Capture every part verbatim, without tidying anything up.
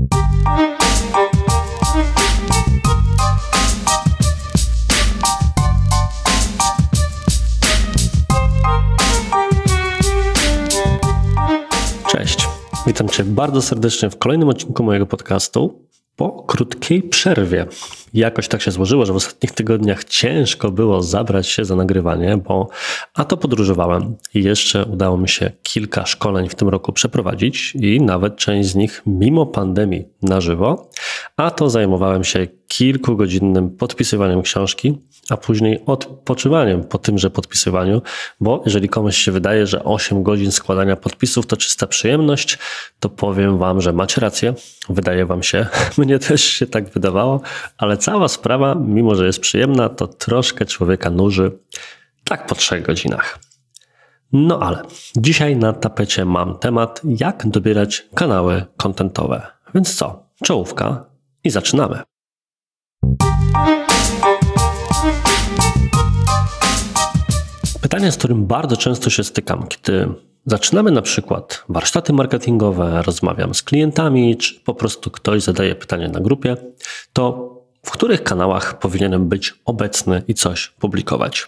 Cześć, witam Cię bardzo serdecznie w kolejnym odcinku mojego podcastu po krótkiej przerwie. Jakoś tak się złożyło, że w ostatnich tygodniach ciężko było zabrać się za nagrywanie, bo a to podróżowałem i jeszcze udało mi się kilka szkoleń w tym roku przeprowadzić i nawet część z nich mimo pandemii na żywo, a to zajmowałem się kilkugodzinnym podpisywaniem książki, a później odpoczywaniem po tymże podpisywaniu, bo jeżeli komuś się wydaje, że osiem godzin składania podpisów to czysta przyjemność, to powiem Wam, że macie rację, wydaje Wam się, mnie też się tak wydawało, ale cała sprawa, mimo że jest przyjemna, to troszkę człowieka nuży, tak po trzech godzinach. No ale dzisiaj na tapecie mam temat, jak dobierać kanały kontentowe. Więc co, czołówka i zaczynamy. Pytanie, z którym bardzo często się stykam, kiedy zaczynamy na przykład warsztaty marketingowe, rozmawiam z klientami, czy po prostu ktoś zadaje pytanie na grupie, to w których kanałach powinienem być obecny i coś publikować?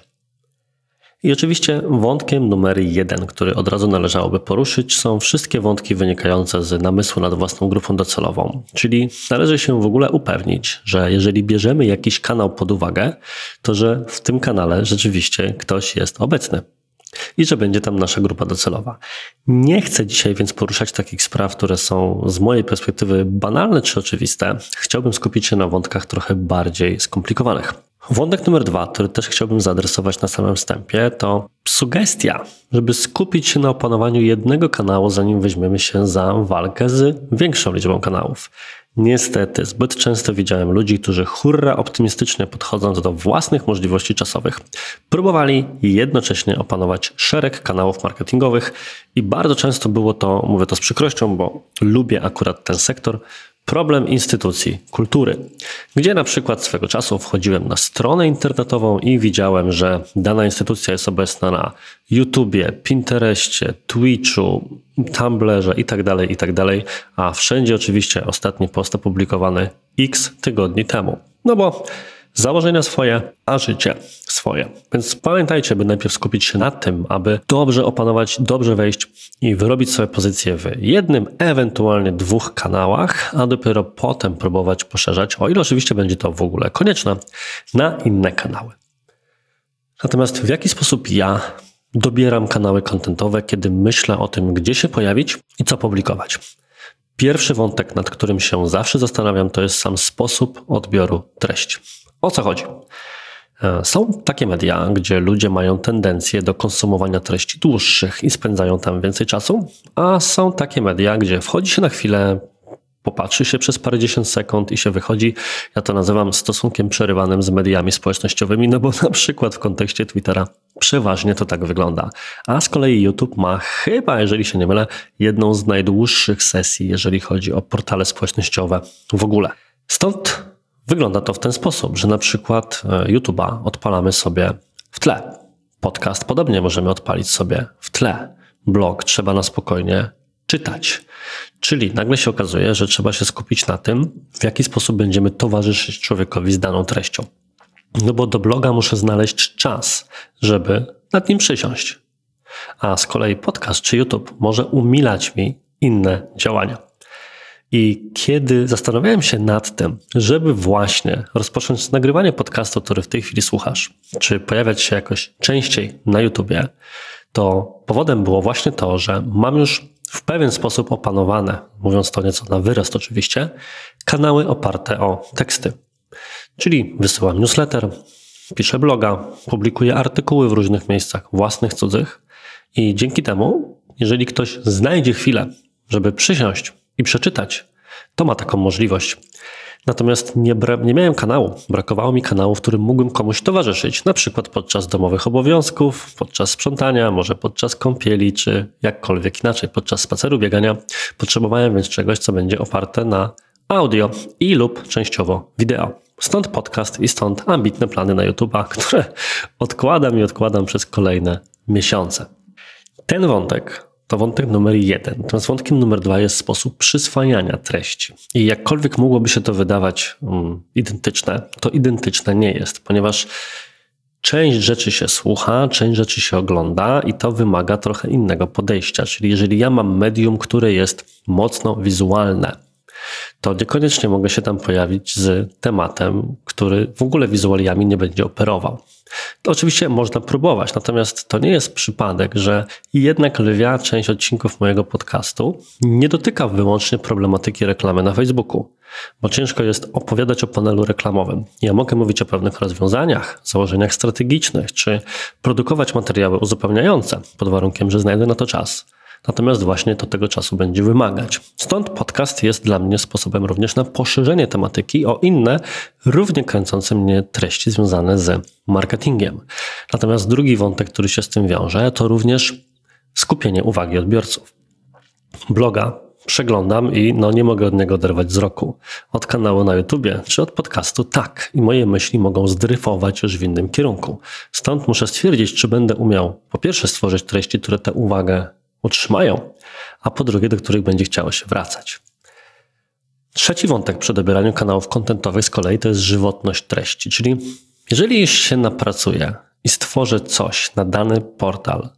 I oczywiście wątkiem numer jeden, który od razu należałoby poruszyć, są wszystkie wątki wynikające z namysłu nad własną grupą docelową. Czyli należy się w ogóle upewnić, że jeżeli bierzemy jakiś kanał pod uwagę, to że w tym kanale rzeczywiście ktoś jest obecny i że będzie tam nasza grupa docelowa. Nie chcę dzisiaj więc poruszać takich spraw, które są z mojej perspektywy banalne czy oczywiste. Chciałbym skupić się na wątkach trochę bardziej skomplikowanych. Wątek numer dwa, który też chciałbym zaadresować na samym wstępie, to sugestia, żeby skupić się na opanowaniu jednego kanału, zanim weźmiemy się za walkę z większą liczbą kanałów. Niestety, zbyt często widziałem ludzi, którzy hurra optymistycznie podchodząc do własnych możliwości czasowych, próbowali jednocześnie opanować szereg kanałów marketingowych i bardzo często było to, mówię to z przykrością, bo lubię akurat ten sektor, problem instytucji kultury, gdzie na przykład swego czasu wchodziłem na stronę internetową i widziałem, że dana instytucja jest obecna na YouTubie, Pinterestie, Twitchu, Tumblrze itd., itd., a wszędzie oczywiście ostatni post opublikowany x tygodni temu. No bo założenia swoje, a życie swoje. Więc pamiętajcie, by najpierw skupić się na tym, aby dobrze opanować, dobrze wejść i wyrobić sobie pozycję w jednym, ewentualnie dwóch kanałach, a dopiero potem próbować poszerzać, o ile oczywiście będzie to w ogóle konieczne, na inne kanały. Natomiast w jaki sposób ja dobieram kanały kontentowe, kiedy myślę o tym, gdzie się pojawić i co publikować? Pierwszy wątek, nad którym się zawsze zastanawiam, to jest sam sposób odbioru treści. O co chodzi? Są takie media, gdzie ludzie mają tendencję do konsumowania treści dłuższych i spędzają tam więcej czasu, a są takie media, gdzie wchodzi się na chwilę, popatrzy się przez parędziesiąt sekund i się wychodzi. Ja to nazywam stosunkiem przerywanym z mediami społecznościowymi, no bo na przykład w kontekście Twittera przeważnie to tak wygląda. A z kolei YouTube ma chyba, jeżeli się nie mylę, jedną z najdłuższych sesji, jeżeli chodzi o portale społecznościowe w ogóle. Stąd wygląda to w ten sposób, że na przykład YouTube'a odpalamy sobie w tle. Podcast podobnie możemy odpalić sobie w tle. Blog trzeba na spokojnie czytać. Czyli nagle się okazuje, że trzeba się skupić na tym, w jaki sposób będziemy towarzyszyć człowiekowi z daną treścią. No bo do bloga muszę znaleźć czas, żeby nad nim przysiąść. A z kolei podcast czy YouTube może umilać mi inne działania. I kiedy zastanawiałem się nad tym, żeby właśnie rozpocząć nagrywanie podcastu, który w tej chwili słuchasz, czy pojawiać się jakoś częściej na YouTubie, to powodem było właśnie to, że mam już w pewien sposób opanowane, mówiąc to nieco na wyrost oczywiście, kanały oparte o teksty. Czyli wysyłam newsletter, piszę bloga, publikuję artykuły w różnych miejscach, własnych, cudzych i dzięki temu, jeżeli ktoś znajdzie chwilę, żeby przysiąść i przeczytać, to ma taką możliwość. Natomiast nie, bra- nie miałem kanału, brakowało mi kanału, w którym mógłbym komuś towarzyszyć, na przykład podczas domowych obowiązków, podczas sprzątania, może podczas kąpieli, czy jakkolwiek inaczej, podczas spaceru, biegania. Potrzebowałem więc czegoś, co będzie oparte na audio i lub częściowo wideo. Stąd podcast i stąd ambitne plany na YouTube'a, które odkładam i odkładam przez kolejne miesiące. Ten wątek To wątek numer jeden. Natomiast wątkiem numer dwa jest sposób przyswajania treści. I jakkolwiek mogłoby się to wydawać um, identyczne, to identyczne nie jest, ponieważ część rzeczy się słucha, część rzeczy się ogląda i to wymaga trochę innego podejścia. Czyli jeżeli ja mam medium, które jest mocno wizualne, to niekoniecznie mogę się tam pojawić z tematem, który w ogóle wizualiami nie będzie operował. To oczywiście można próbować, natomiast to nie jest przypadek, że jednak lwia część odcinków mojego podcastu nie dotyka wyłącznie problematyki reklamy na Facebooku, bo ciężko jest opowiadać o panelu reklamowym. Ja mogę mówić o pewnych rozwiązaniach, założeniach strategicznych, czy produkować materiały uzupełniające, pod warunkiem, że znajdę na to czas. Natomiast właśnie to tego czasu będzie wymagać. Stąd podcast jest dla mnie sposobem również na poszerzenie tematyki o inne, równie kręcące mnie treści związane z marketingiem. Natomiast drugi wątek, który się z tym wiąże, to również skupienie uwagi odbiorców. Bloga przeglądam i no nie mogę od niego oderwać wzroku. Od kanału na YouTubie czy od podcastu tak. I moje myśli mogą zdryfować już w innym kierunku. Stąd muszę stwierdzić, czy będę umiał po pierwsze stworzyć treści, które tę uwagę utrzymają, a po drugie, do których będzie chciało się wracać. Trzeci wątek przy dobieraniu kanałów kontentowych z kolei to jest żywotność treści, czyli jeżeli już się napracuję i stworzę coś na dany portal,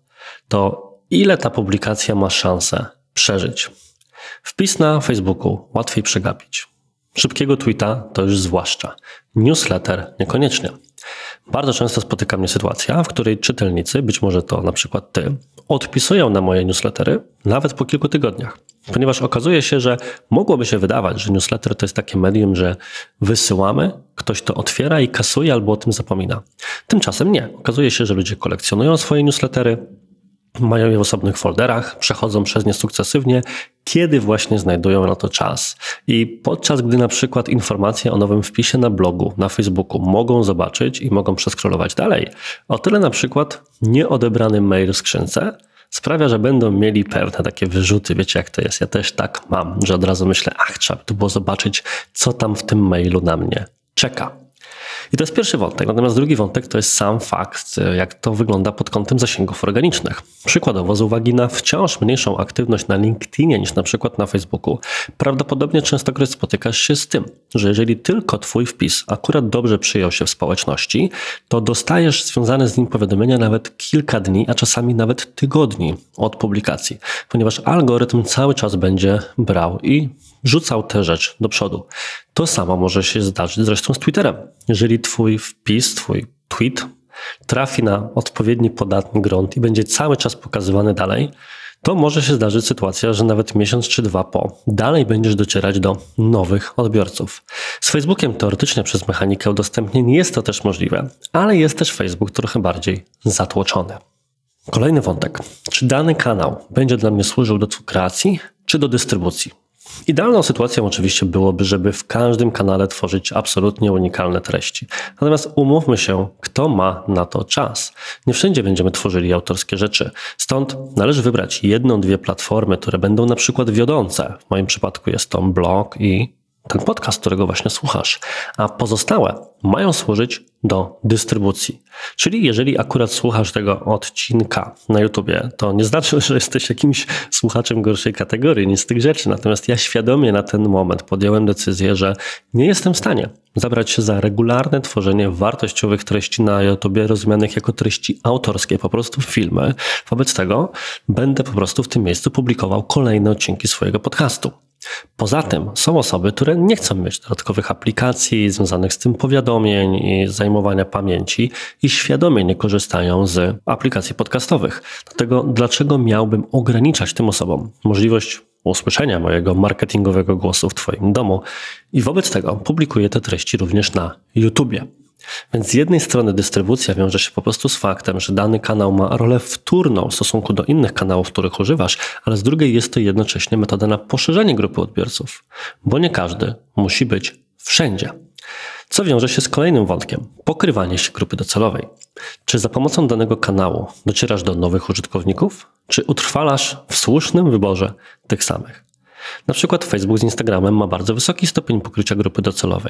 to ile ta publikacja ma szansę przeżyć? Wpis na Facebooku łatwiej przegapić. Szybkiego tweeta to już zwłaszcza. Newsletter niekoniecznie. Bardzo często spotyka mnie sytuacja, w której czytelnicy, być może to na przykład ty, odpisują na moje newslettery nawet po kilku tygodniach. Ponieważ okazuje się, że mogłoby się wydawać, że newsletter to jest takie medium, że wysyłamy, ktoś to otwiera i kasuje albo o tym zapomina. Tymczasem nie. Okazuje się, że ludzie kolekcjonują swoje newslettery, mają je w osobnych folderach, przechodzą przez nie sukcesywnie, kiedy właśnie znajdują na to czas. I podczas gdy na przykład informacje o nowym wpisie na blogu, na Facebooku mogą zobaczyć i mogą przeskrolować dalej, o tyle na przykład nieodebrany mail w skrzynce sprawia, że będą mieli pewne takie wyrzuty. Wiecie jak to jest? Ja też tak mam, że od razu myślę, ach, trzeba by tu było zobaczyć, co tam w tym mailu na mnie czeka. I to jest pierwszy wątek. Natomiast drugi wątek to jest sam fakt, jak to wygląda pod kątem zasięgów organicznych. Przykładowo z uwagi na wciąż mniejszą aktywność na LinkedInie niż na przykład na Facebooku, prawdopodobnie częstokroć spotykasz się z tym, że jeżeli tylko twój wpis akurat dobrze przyjął się w społeczności, to dostajesz związane z nim powiadomienia nawet kilka dni, a czasami nawet tygodni od publikacji, ponieważ algorytm cały czas będzie brał i rzucał tę rzecz do przodu. To samo może się zdarzyć zresztą z Twitterem. Jeżeli twój wpis, twój tweet trafi na odpowiedni podatny grunt i będzie cały czas pokazywany dalej, to może się zdarzyć sytuacja, że nawet miesiąc czy dwa po dalej będziesz docierać do nowych odbiorców. Z Facebookiem teoretycznie przez mechanikę udostępnień jest to też możliwe, ale jest też Facebook trochę bardziej zatłoczony. Kolejny wątek. Czy dany kanał będzie dla mnie służył do kreacji czy do dystrybucji? Idealną sytuacją oczywiście byłoby, żeby w każdym kanale tworzyć absolutnie unikalne treści. Natomiast umówmy się, kto ma na to czas. Nie wszędzie będziemy tworzyli autorskie rzeczy. Stąd należy wybrać jedną, dwie platformy, które będą na przykład wiodące. W moim przypadku jest to blog i ten podcast, którego właśnie słuchasz. A pozostałe mają służyć do dystrybucji. Czyli jeżeli akurat słuchasz tego odcinka na YouTubie, to nie znaczy, że jesteś jakimś słuchaczem gorszej kategorii, nic z tych rzeczy. Natomiast ja świadomie na ten moment podjąłem decyzję, że nie jestem w stanie zabrać się za regularne tworzenie wartościowych treści na YouTubie, rozumianych jako treści autorskie, po prostu filmy. Wobec tego będę po prostu w tym miejscu publikował kolejne odcinki swojego podcastu. Poza tym są osoby, które nie chcą mieć dodatkowych aplikacji związanych z tym powiadomień i zajmowania pamięci i świadomie nie korzystają z aplikacji podcastowych. Dlatego dlaczego miałbym ograniczać tym osobom możliwość usłyszenia mojego marketingowego głosu w Twoim domu i wobec tego publikuję te treści również na YouTubie. Więc z jednej strony dystrybucja wiąże się po prostu z faktem, że dany kanał ma rolę wtórną w stosunku do innych kanałów, których używasz, ale z drugiej jest to jednocześnie metoda na poszerzenie grupy odbiorców, bo nie każdy musi być wszędzie. Co wiąże się z kolejnym wątkiem – pokrywanie się grupy docelowej. Czy za pomocą danego kanału docierasz do nowych użytkowników, czy utrwalasz w słusznym wyborze tych samych? Na przykład Facebook z Instagramem ma bardzo wysoki stopień pokrycia grupy docelowej,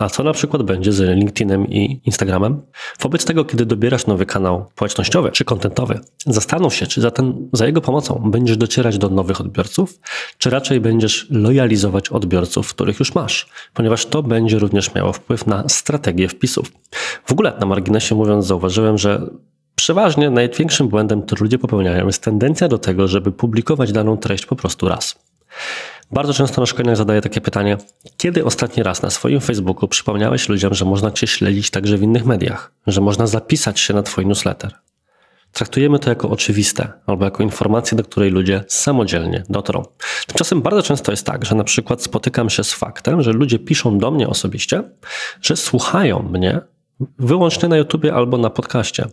A co na przykład będzie z LinkedInem i Instagramem? Wobec tego, kiedy dobierasz nowy kanał społecznościowy czy kontentowy, zastanów się, czy za, ten, za jego pomocą będziesz docierać do nowych odbiorców, czy raczej będziesz lojalizować odbiorców, których już masz, ponieważ to będzie również miało wpływ na strategię wpisów. W ogóle na marginesie mówiąc zauważyłem, że przeważnie największym błędem, który ludzie popełniają, jest tendencja do tego, żeby publikować daną treść po prostu raz. Bardzo często na szkoleniach zadaję takie pytanie: kiedy ostatni raz na swoim Facebooku przypomniałeś ludziom, że można Cię śledzić także w innych mediach, że można zapisać się na Twój newsletter? Traktujemy to jako oczywiste albo jako informację, do której ludzie samodzielnie dotrą. Tymczasem bardzo często jest tak, że na przykład spotykam się z faktem, że ludzie piszą do mnie osobiście, że słuchają mnie wyłącznie na YouTubie albo na podcaście.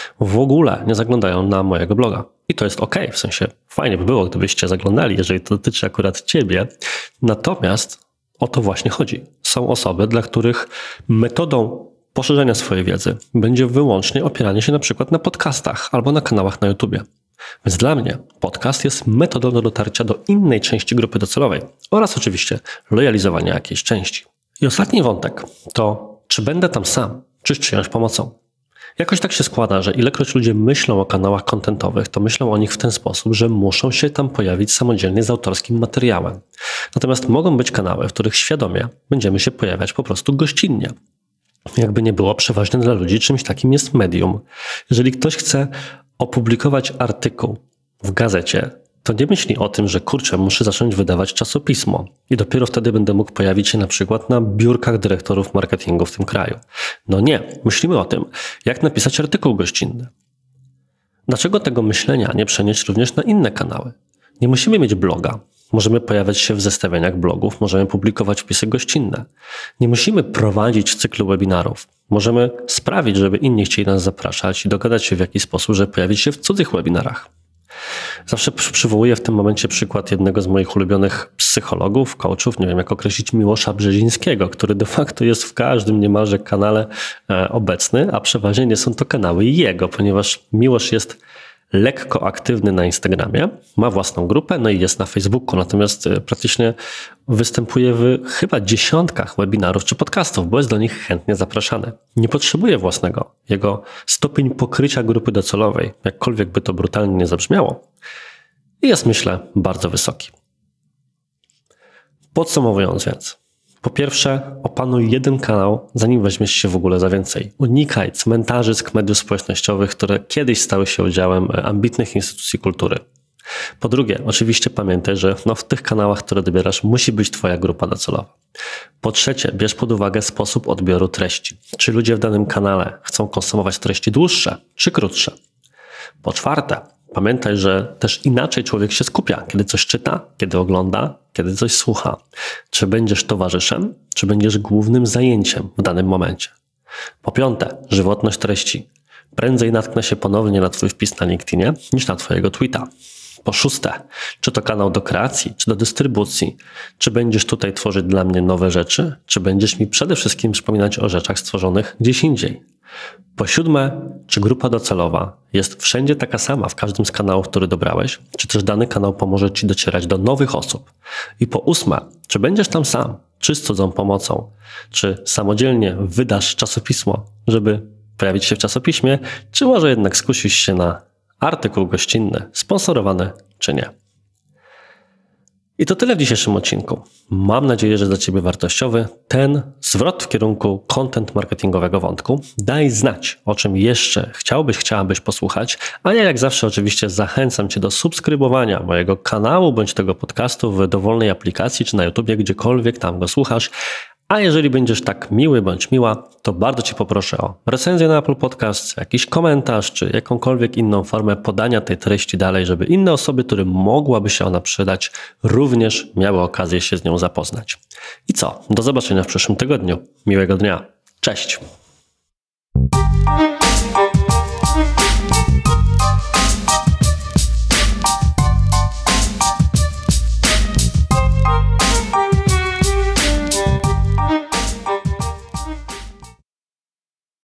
W ogóle nie zaglądają na mojego bloga. I to jest okej, w sensie fajnie by było, gdybyście zaglądali, jeżeli to dotyczy akurat Ciebie. Natomiast o to właśnie chodzi. Są osoby, dla których metodą poszerzenia swojej wiedzy będzie wyłącznie opieranie się na przykład na podcastach albo na kanałach na YouTubie. Więc dla mnie podcast jest metodą do dotarcia do innej części grupy docelowej oraz oczywiście lojalizowania jakiejś części. I ostatni wątek to, czy będę tam sam, czy z czyjąś pomocą. Jakoś tak się składa, że ilekroć ludzie myślą o kanałach kontentowych, to myślą o nich w ten sposób, że muszą się tam pojawić samodzielnie z autorskim materiałem. Natomiast mogą być kanały, w których świadomie będziemy się pojawiać po prostu gościnnie. Jakby nie było, przeważnie dla ludzi czymś takim jest medium. Jeżeli ktoś chce opublikować artykuł w gazecie, to nie myśli o tym, że kurczę, muszę zacząć wydawać czasopismo i dopiero wtedy będę mógł pojawić się na przykład na biurkach dyrektorów marketingu w tym kraju. No nie, myślimy o tym, jak napisać artykuł gościnny. Dlaczego tego myślenia nie przenieść również na inne kanały? Nie musimy mieć bloga. Możemy pojawiać się w zestawieniach blogów, możemy publikować wpisy gościnne. Nie musimy prowadzić cyklu webinarów. Możemy sprawić, żeby inni chcieli nas zapraszać i dogadać się w jakiś sposób, żeby pojawić się w cudzych webinarach. Zawsze przywołuję w tym momencie przykład jednego z moich ulubionych psychologów, coachów, nie wiem jak określić, Miłosza Brzezińskiego, który de facto jest w każdym niemalże kanale e, obecny, a przeważnie nie są to kanały jego, ponieważ Miłosz jest lekko aktywny na Instagramie, ma własną grupę, no i jest na Facebooku, natomiast praktycznie występuje w chyba dziesiątkach webinarów czy podcastów, bo jest do nich chętnie zapraszany. Nie potrzebuje własnego. Jego stopień pokrycia grupy docelowej, jakkolwiek by to brutalnie nie zabrzmiało, jest, myślę, bardzo wysoki. Podsumowując więc, po pierwsze, opanuj jeden kanał, zanim weźmiesz się w ogóle za więcej. Unikaj cmentarzysk mediów społecznościowych, które kiedyś stały się udziałem ambitnych instytucji kultury. Po drugie, oczywiście pamiętaj, że no w tych kanałach, które dobierasz, musi być Twoja grupa docelowa. Po trzecie, bierz pod uwagę sposób odbioru treści. Czy ludzie w danym kanale chcą konsumować treści dłuższe czy krótsze? Po czwarte, pamiętaj, że też inaczej człowiek się skupia, kiedy coś czyta, kiedy ogląda, kiedy coś słucha. Czy będziesz towarzyszem, czy będziesz głównym zajęciem w danym momencie. Po piąte, żywotność treści. Prędzej natknę się ponownie na Twój wpis na LinkedInie niż na Twojego tweeta. Po szóste, czy to kanał do kreacji, czy do dystrybucji? Czy będziesz tutaj tworzyć dla mnie nowe rzeczy, czy będziesz mi przede wszystkim przypominać o rzeczach stworzonych gdzieś indziej? Po siódme, czy grupa docelowa jest wszędzie taka sama w każdym z kanałów, który dobrałeś, czy też dany kanał pomoże Ci docierać do nowych osób? I po ósme, czy będziesz tam sam, czy z cudzą pomocą, czy samodzielnie wydasz czasopismo, żeby pojawić się w czasopiśmie, czy może jednak skusisz się na artykuł gościnny, sponsorowany czy nie? I to tyle w dzisiejszym odcinku. Mam nadzieję, że dla Ciebie wartościowy ten zwrot w kierunku content marketingowego wątku. Daj znać, o czym jeszcze chciałbyś, chciałabyś posłuchać, a ja jak zawsze oczywiście zachęcam Cię do subskrybowania mojego kanału bądź tego podcastu w dowolnej aplikacji czy na YouTubie, gdziekolwiek tam go słuchasz. A jeżeli będziesz tak miły bądź miła, to bardzo Cię poproszę o recenzję na Apple Podcast, jakiś komentarz, czy jakąkolwiek inną formę podania tej treści dalej, żeby inne osoby, którym mogłaby się ona przydać, również miały okazję się z nią zapoznać. I co? Do zobaczenia w przyszłym tygodniu. Miłego dnia. Cześć!